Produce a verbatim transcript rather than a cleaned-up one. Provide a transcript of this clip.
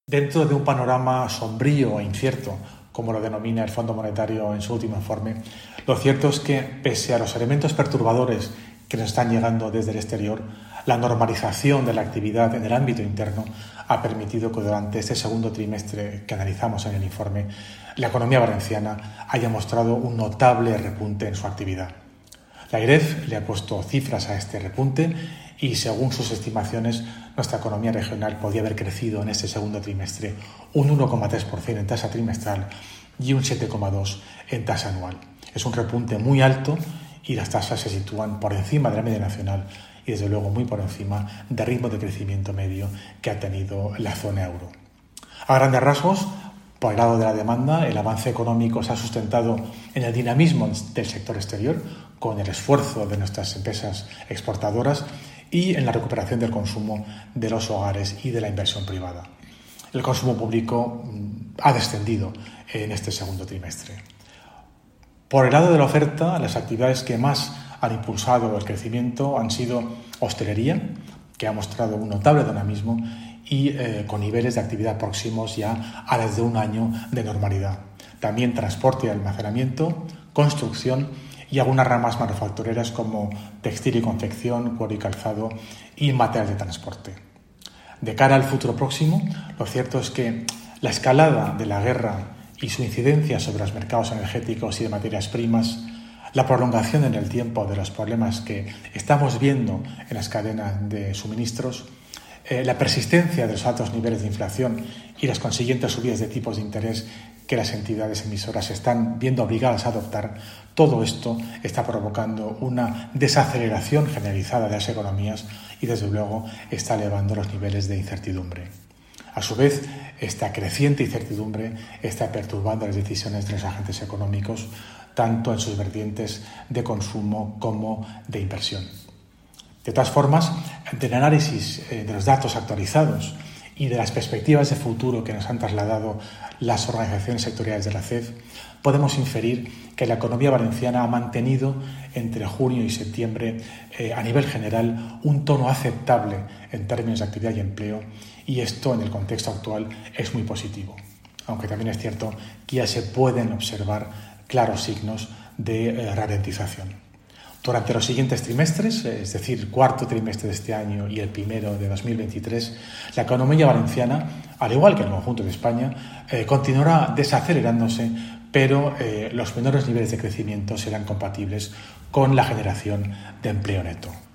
Dentro de un panorama sombrío e incierto, como lo denomina el Fondo Monetario en su último informe, lo cierto es que, pese a los elementos perturbadores que nos están llegando desde el exterior, la normalización de la actividad en el ámbito interno ha permitido que durante este segundo trimestre que analizamos en el informe, la economía valenciana haya mostrado un notable repunte en su actividad. La I R E F le ha puesto cifras a este repunte y, según sus estimaciones, nuestra economía regional podía haber crecido en este segundo trimestre un uno coma tres por ciento en tasa trimestral y un siete coma dos por ciento en tasa anual. Es un repunte muy alto y las tasas se sitúan por encima de la media nacional y, desde luego, muy por encima del ritmo de crecimiento medio que ha tenido la zona euro. A grandes rasgos, por el lado de la demanda, el avance económico se ha sustentado en el dinamismo del sector exterior, con el esfuerzo de nuestras empresas exportadoras y en la recuperación del consumo de los hogares y de la inversión privada. El consumo público ha descendido en este segundo trimestre. Por el lado de la oferta, las actividades que más han impulsado el crecimiento han sido hostelería, que ha mostrado un notable dinamismo y eh, con niveles de actividad próximos ya a desde un año de normalidad. También transporte y almacenamiento, construcción y algunas ramas manufactureras como textil y confección, cuero y calzado y material de transporte. De cara al futuro próximo, lo cierto es que la escalada de la guerra y su incidencia sobre los mercados energéticos y de materias primas, la prolongación en el tiempo de los problemas que estamos viendo en las cadenas de suministros, eh, la persistencia de los altos niveles de inflación y las consiguientes subidas de tipos de interés que las entidades emisoras están viendo obligadas a adoptar, todo esto está provocando una desaceleración generalizada de las economías y, desde luego, está elevando los niveles de incertidumbre. A su vez, esta creciente incertidumbre está perturbando las decisiones de los agentes económicos, tanto en sus vertientes de consumo como de inversión. De todas formas, del análisis de los datos actualizados y de las perspectivas de futuro que nos han trasladado las organizaciones sectoriales de la C E F, podemos inferir que la economía valenciana ha mantenido entre junio y septiembre eh, a nivel general un tono aceptable en términos de actividad y empleo, y esto en el contexto actual es muy positivo, aunque también es cierto que ya se pueden observar claros signos de eh, ralentización. Durante los siguientes trimestres, es decir, cuarto trimestre de este año y el primero de dos mil veintitrés, la economía valenciana, al igual que el conjunto de España, eh, continuará desacelerándose, pero eh, los menores niveles de crecimiento serán compatibles con la generación de empleo neto.